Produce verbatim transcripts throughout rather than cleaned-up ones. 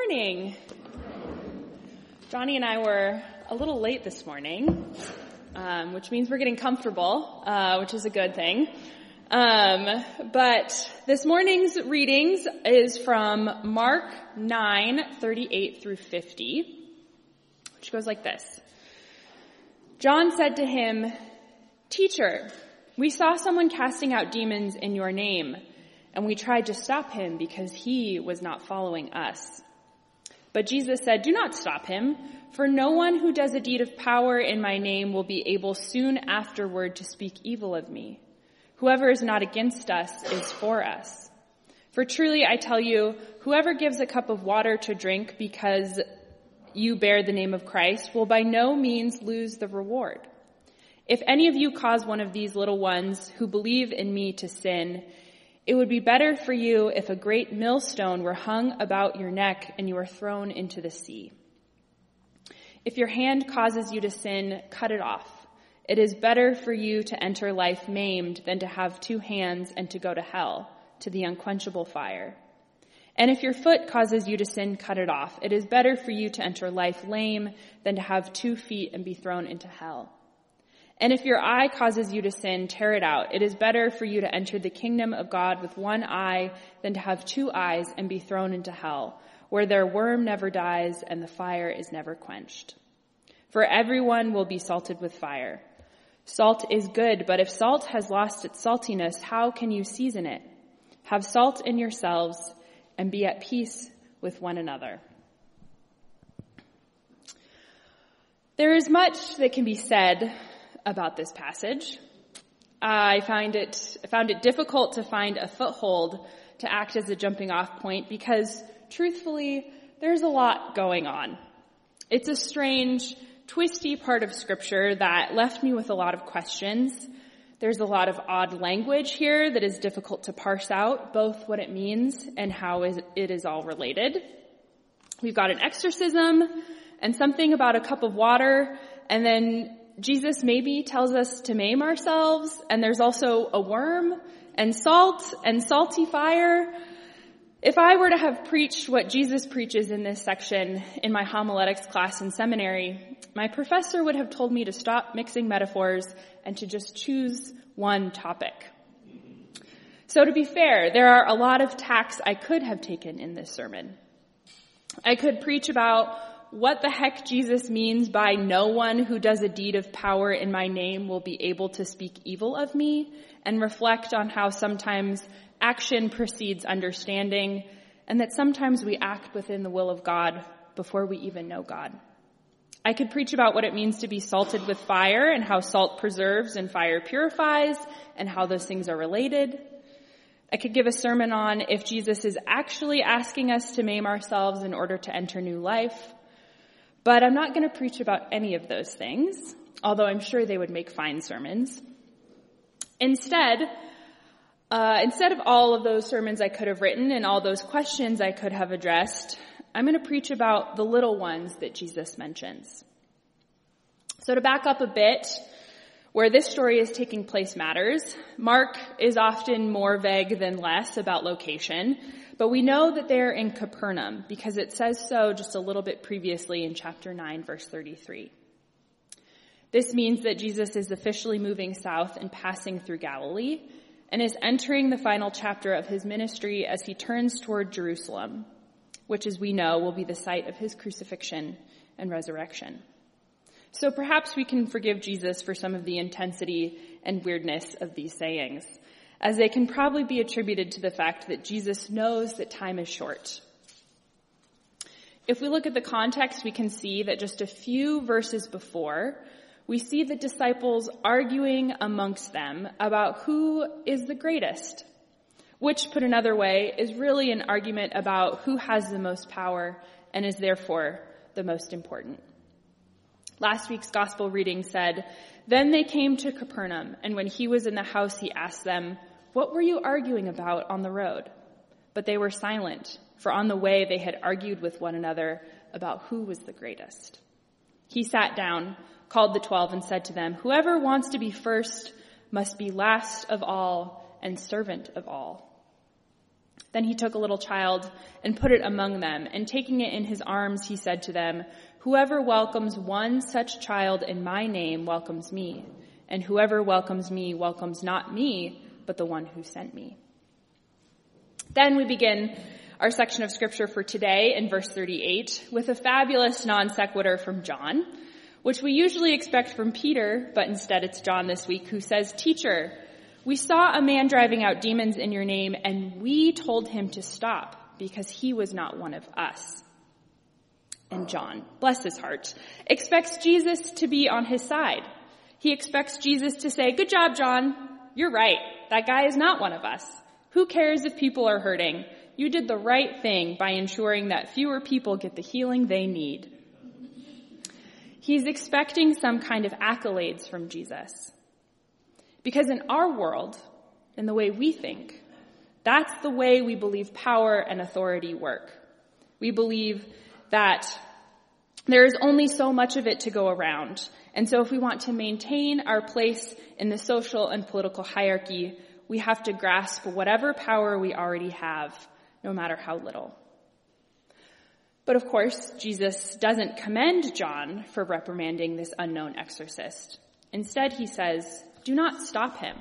morning. Johnny and I were a little late this morning, um, which means we're getting comfortable, uh, which is a good thing. Um, but this morning's readings is from Mark nine, thirty-eight through fifty, which goes like this. John said to him, "Teacher, we saw someone casting out demons in your name, and we tried to stop him because he was not following us." But Jesus said, "Do not stop him, for no one who does a deed of power in my name will be able soon afterward to speak evil of me. Whoever is not against us is for us. For truly I tell you, whoever gives a cup of water to drink because you bear the name of Christ will by no means lose the reward. If any of you cause one of these little ones who believe in me to sin, it would be better for you if a great millstone were hung about your neck and you were thrown into the sea. If your hand causes you to sin, cut it off. It is better for you to enter life maimed than to have two hands and to go to hell, to the unquenchable fire. And if your foot causes you to sin, cut it off. It is better for you to enter life lame than to have two feet and be thrown into hell. And if your eye causes you to sin, tear it out. It is better for you to enter the kingdom of God with one eye than to have two eyes and be thrown into hell, where their worm never dies and the fire is never quenched. For everyone will be salted with fire. Salt is good, but if salt has lost its saltiness, how can you season it? Have salt in yourselves and be at peace with one another." There is much that can be said about this passage. I find it found it difficult to find a foothold to act as a jumping off point because, truthfully, there's a lot going on. It's a strange, twisty part of Scripture that left me with a lot of questions. There's a lot of odd language here that is difficult to parse out, both what it means and how it is all related. We've got an exorcism and something about a cup of water, and then Jesus maybe tells us to maim ourselves, and there's also a worm and salt and salty fire. If I were to have preached what Jesus preaches in this section in my homiletics class in seminary, my professor would have told me to stop mixing metaphors and to just choose one topic. So to be fair, there are a lot of tacks I could have taken in this sermon. I could preach about what the heck Jesus means by "no one who does a deed of power in my name will be able to speak evil of me," and reflect on how sometimes action precedes understanding, and that sometimes we act within the will of God before we even know God. I could preach about what it means to be salted with fire and how salt preserves and fire purifies and how those things are related. I could give a sermon on if Jesus is actually asking us to maim ourselves in order to enter new life. But I'm not going to preach about any of those things, although I'm sure they would make fine sermons. Instead, uh, instead of all of those sermons I could have written and all those questions I could have addressed, I'm going to preach about the little ones that Jesus mentions. So to back up a bit, where this story is taking place matters. Mark is often more vague than less about location, but we know that they're in Capernaum because it says so just a little bit previously in chapter nine, verse thirty-three. This means that Jesus is officially moving south and passing through Galilee and is entering the final chapter of his ministry as he turns toward Jerusalem, which, as we know, will be the site of his crucifixion and resurrection. So perhaps we can forgive Jesus for some of the intensity and weirdness of these sayings, as they can probably be attributed to the fact that Jesus knows that time is short. If we look at the context, we can see that just a few verses before, we see the disciples arguing amongst them about who is the greatest, which, put another way, is really an argument about who has the most power and is therefore the most important. Last week's gospel reading said, "Then they came to Capernaum, and when he was in the house, he asked them, 'What were you arguing about on the road?' But they were silent, for on the way they had argued with one another about who was the greatest. He sat down, called the twelve, and said to them, 'Whoever wants to be first must be last of all and servant of all. Then he took a little child and put it among them, and taking it in his arms, he said to them, "Whoever welcomes one such child in my name welcomes me, and whoever welcomes me welcomes not me, but the one who sent me." Then we begin our section of scripture for today in verse thirty-eight with a fabulous non sequitur from John, which we usually expect from Peter, but instead it's John this week, who says, "Teacher, we saw a man driving out demons in your name, and we told him to stop because he was not one of us." And John, bless his heart, expects Jesus to be on his side. He expects Jesus to say, "Good job, John. You're right. That guy is not one of us. Who cares if people are hurting? You did the right thing by ensuring that fewer people get the healing they need." He's expecting some kind of accolades from Jesus. Because in our world, in the way we think, that's the way we believe power and authority work. We believe that there is only so much of it to go around. And so if we want to maintain our place in the social and political hierarchy, we have to grasp whatever power we already have, no matter how little. But of course, Jesus doesn't commend John for reprimanding this unknown exorcist. Instead, he says, "Do not stop him."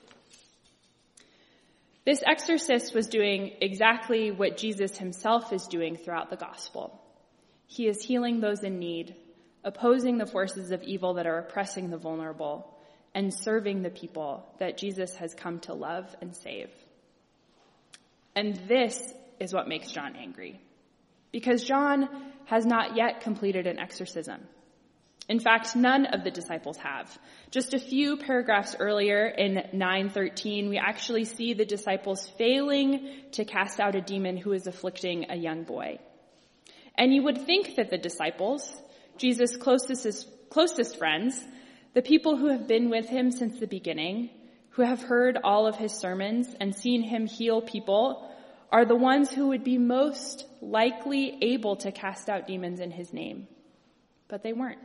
This exorcist was doing exactly what Jesus himself is doing throughout the gospel. He is healing those in need, opposing the forces of evil that are oppressing the vulnerable, and serving the people that Jesus has come to love and save. And this is what makes John angry, because John has not yet completed an exorcism. In fact, none of the disciples have. Just a few paragraphs earlier in nine thirteen, we actually see the disciples failing to cast out a demon who is afflicting a young boy. And you would think that the disciples, Jesus' closest, closest friends, the people who have been with him since the beginning, who have heard all of his sermons and seen him heal people, are the ones who would be most likely able to cast out demons in his name. But they weren't.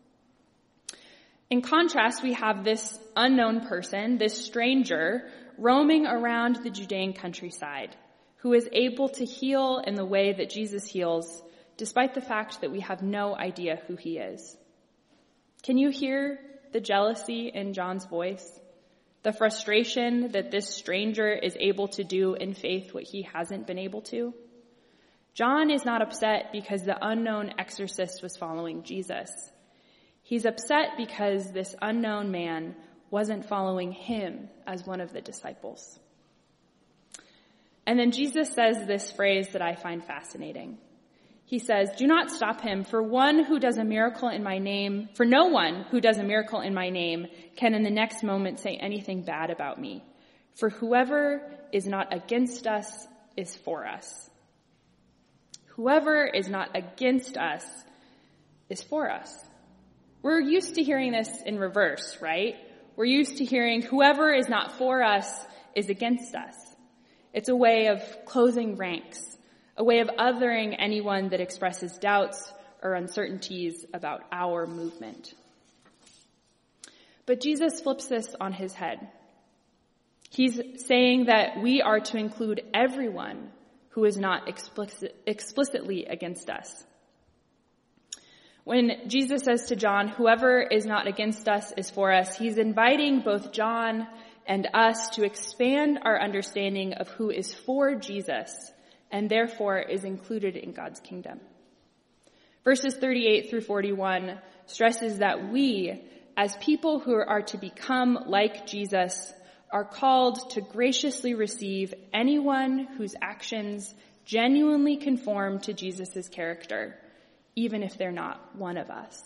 In contrast, we have this unknown person, this stranger, roaming around the Judean countryside, who is able to heal in the way that Jesus heals, despite the fact that we have no idea who he is. Can you hear the jealousy in John's voice? The frustration that this stranger is able to do in faith what he hasn't been able to? John is not upset because the unknown exorcist was following Jesus. He's upset because this unknown man wasn't following him as one of the disciples. And then Jesus says this phrase that I find fascinating. He says, "Do not stop him, for one who does a miracle in my name, for no one who does a miracle in my name can in the next moment say anything bad about me. For whoever is not against us is for us." Whoever is not against us is for us. We're used to hearing this in reverse, right? We're used to hearing whoever is not for us is against us. It's a way of closing ranks, a way of othering anyone that expresses doubts or uncertainties about our movement. But Jesus flips this on his head. He's saying that we are to include everyone who is not explicit, explicitly against us. When Jesus says to John, "Whoever is not against us is for us," he's inviting both John and us to expand our understanding of who is for Jesus and therefore is included in God's kingdom. Verses thirty-eight through forty-one stresses that we, as people who are to become like Jesus, are called to graciously receive anyone whose actions genuinely conform to Jesus' character, even if they're not one of us.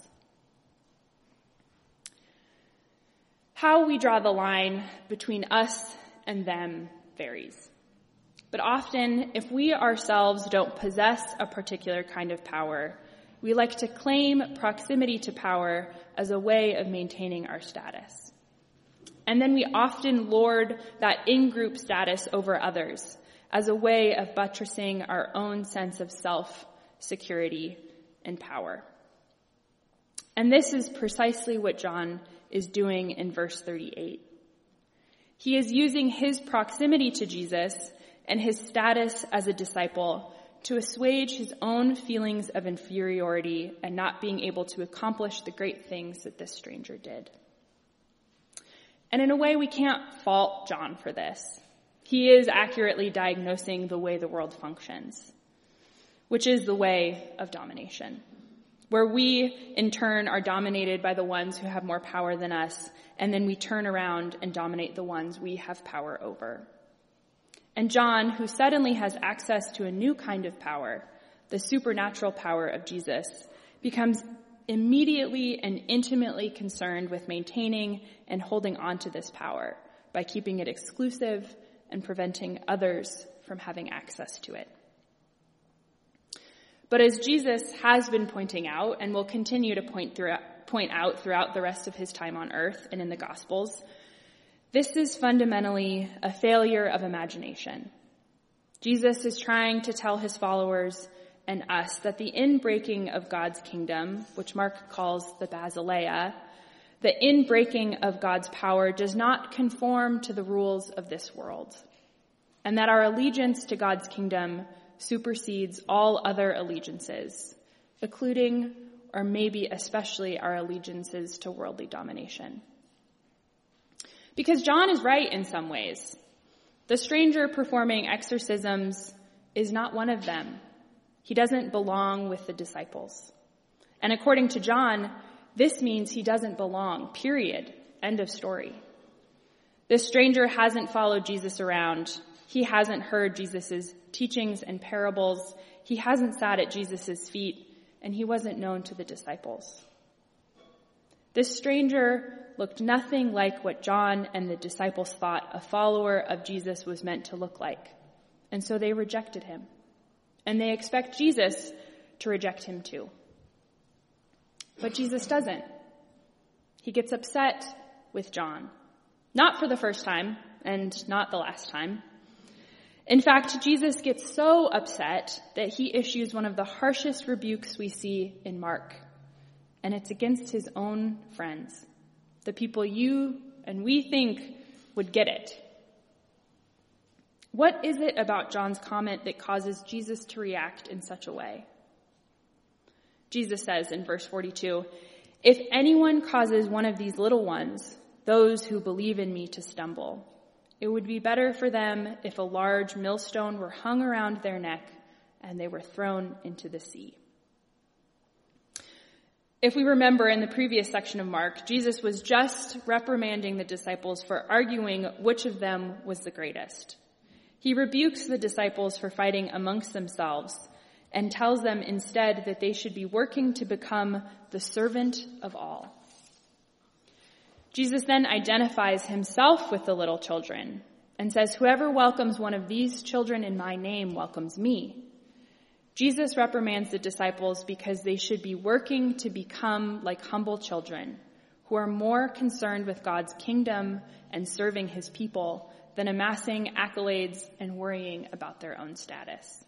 How we draw the line between us and them varies. But often, if we ourselves don't possess a particular kind of power, we like to claim proximity to power as a way of maintaining our status. And then we often lord that in-group status over others as a way of buttressing our own sense of self, security, and power. And this is precisely what John is doing in verse thirty-eight. He is using his proximity to Jesus and his status as a disciple to assuage his own feelings of inferiority and not being able to accomplish the great things that this stranger did. And in a way, we can't fault John for this. He is accurately diagnosing the way the world functions, which is the way of domination, where we, in turn, are dominated by the ones who have more power than us, and then we turn around and dominate the ones we have power over. And John, who suddenly has access to a new kind of power, the supernatural power of Jesus, becomes immediately and intimately concerned with maintaining and holding on to this power by keeping it exclusive and preventing others from having access to it. But as Jesus has been pointing out and will continue to point, throughout, point out throughout the rest of his time on earth and in the Gospels, this is fundamentally a failure of imagination. Jesus is trying to tell his followers and us that the inbreaking of God's kingdom, which Mark calls the basileia, the inbreaking of God's power does not conform to the rules of this world, and that our allegiance to God's kingdom supersedes all other allegiances, including or maybe especially our allegiances to worldly domination. Because John is right in some ways. The stranger performing exorcisms is not one of them. He doesn't belong with the disciples. And according to John, this means he doesn't belong, period. End of story. This stranger hasn't followed Jesus around. He hasn't heard Jesus' teachings and parables. He hasn't sat at Jesus' feet, and he wasn't known to the disciples. This stranger looked nothing like what John and the disciples thought a follower of Jesus was meant to look like. And so they rejected him. And they expect Jesus to reject him too. But Jesus doesn't. He gets upset with John. Not for the first time, and not the last time. In fact, Jesus gets so upset that he issues one of the harshest rebukes we see in Mark. And it's against his own friends, the people you and we think would get it. What is it about John's comment that causes Jesus to react in such a way? Jesus says in verse forty-two, "If anyone causes one of these little ones, those who believe in me, to stumble, it would be better for them if a large millstone were hung around their neck and they were thrown into the sea." If we remember in the previous section of Mark, Jesus was just reprimanding the disciples for arguing which of them was the greatest. He rebukes the disciples for fighting amongst themselves and tells them instead that they should be working to become the servant of all. Jesus then identifies himself with the little children and says, "Whoever welcomes one of these children in my name welcomes me." Jesus reprimands the disciples because they should be working to become like humble children who are more concerned with God's kingdom and serving his people than amassing accolades and worrying about their own status.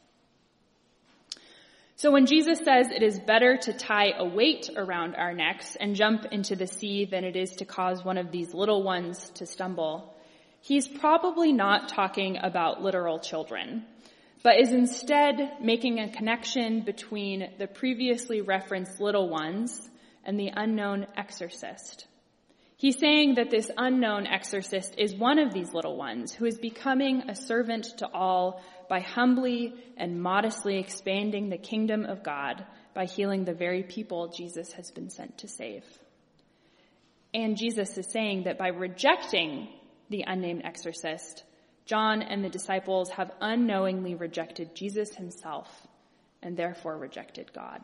So when Jesus says it is better to tie a weight around our necks and jump into the sea than it is to cause one of these little ones to stumble, he's probably not talking about literal children, but is instead making a connection between the previously referenced little ones and the unknown exorcist. He's saying that this unknown exorcist is one of these little ones who is becoming a servant to all by humbly and modestly expanding the kingdom of God by healing the very people Jesus has been sent to save. And Jesus is saying that by rejecting the unnamed exorcist, John and the disciples have unknowingly rejected Jesus himself and therefore rejected God.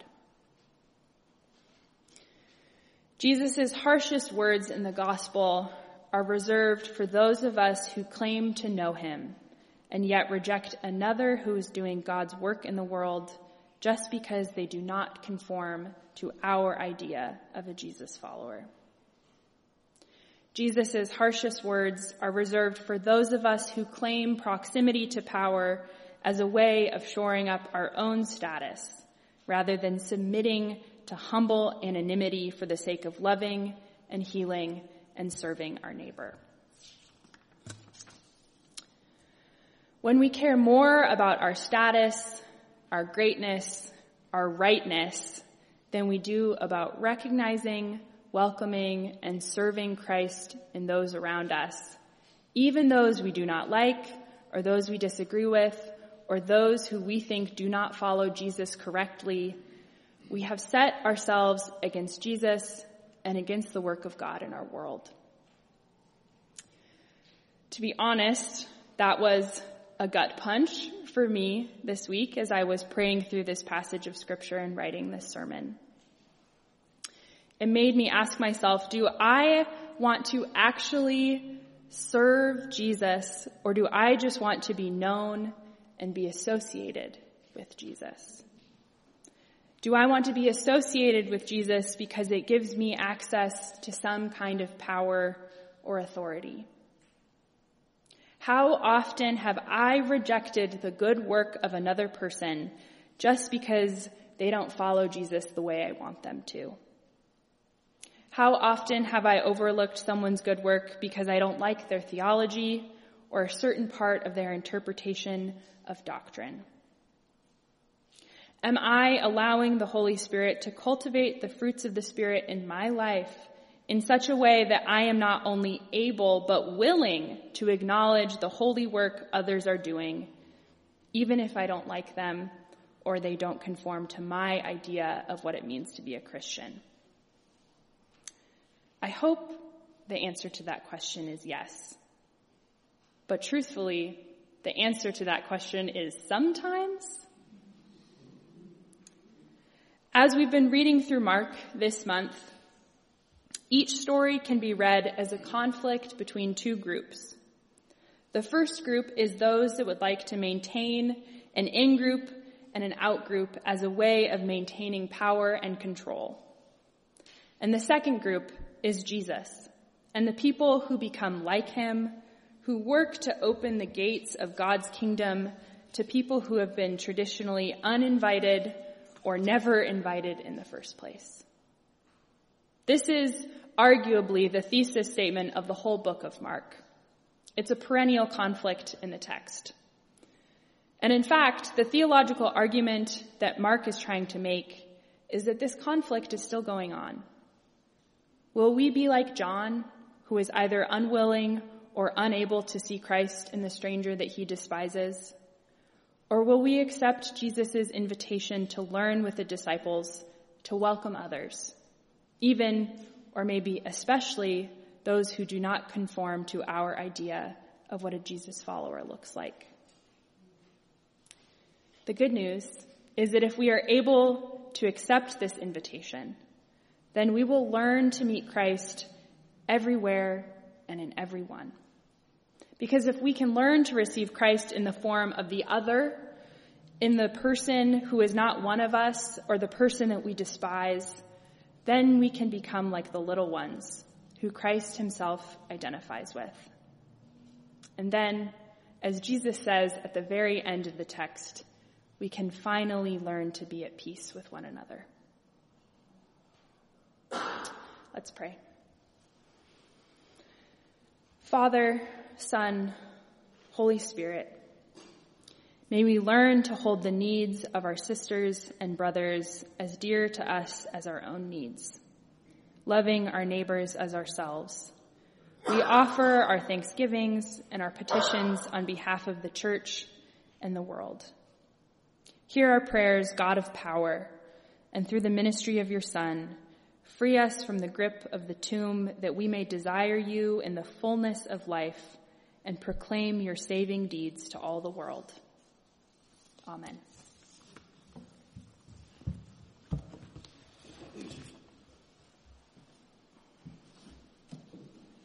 Jesus' harshest words in the gospel are reserved for those of us who claim to know him and yet reject another who is doing God's work in the world just because they do not conform to our idea of a Jesus follower. Jesus' harshest words are reserved for those of us who claim proximity to power as a way of shoring up our own status rather than submitting to humble anonymity for the sake of loving and healing and serving our neighbor. When we care more about our status, our greatness, our rightness than we do about recognizing, welcoming, and serving Christ in those around us, even those we do not like, or those we disagree with, or those who we think do not follow Jesus correctly, we have set ourselves against Jesus and against the work of God in our world. To be honest, that was a gut punch for me this week as I was praying through this passage of Scripture and writing this sermon. It made me ask myself, do I want to actually serve Jesus, or do I just want to be known and be associated with Jesus? Do I want to be associated with Jesus because it gives me access to some kind of power or authority? How often have I rejected the good work of another person just because they don't follow Jesus the way I want them to? How often have I overlooked someone's good work because I don't like their theology or a certain part of their interpretation of doctrine? Am I allowing the Holy Spirit to cultivate the fruits of the Spirit in my life in such a way that I am not only able but willing to acknowledge the holy work others are doing, even if I don't like them or they don't conform to my idea of what it means to be a Christian? I hope the answer to that question is yes. But truthfully, the answer to that question is sometimes. As we've been reading through Mark this month, each story can be read as a conflict between two groups. The first group is those that would like to maintain an in-group and an out-group as a way of maintaining power and control. And the second group is Jesus and the people who become like him, who work to open the gates of God's kingdom to people who have been traditionally uninvited or never invited in the first place. This is arguably the thesis statement of the whole book of Mark. It's a perennial conflict in the text. And in fact, the theological argument that Mark is trying to make is that this conflict is still going on. Will we be like John, who is either unwilling or unable to see Christ in the stranger that he despises? Or will we accept Jesus' invitation to learn with the disciples, to welcome others, even, or maybe especially, those who do not conform to our idea of what a Jesus follower looks like? The good news is that if we are able to accept this invitation, then we will learn to meet Christ everywhere and in everyone. Because if we can learn to receive Christ in the form of the other, in the person who is not one of us or the person that we despise, then we can become like the little ones who Christ himself identifies with. And then, as Jesus says at the very end of the text, we can finally learn to be at peace with one another. Let's pray. Father, Son, Holy Spirit, may we learn to hold the needs of our sisters and brothers as dear to us as our own needs, loving our neighbors as ourselves. We offer our thanksgivings and our petitions on behalf of the church and the world. Hear our prayers, God of power, and through the ministry of your Son, free us from the grip of the tomb that we may desire you in the fullness of life and proclaim your saving deeds to all the world. Amen.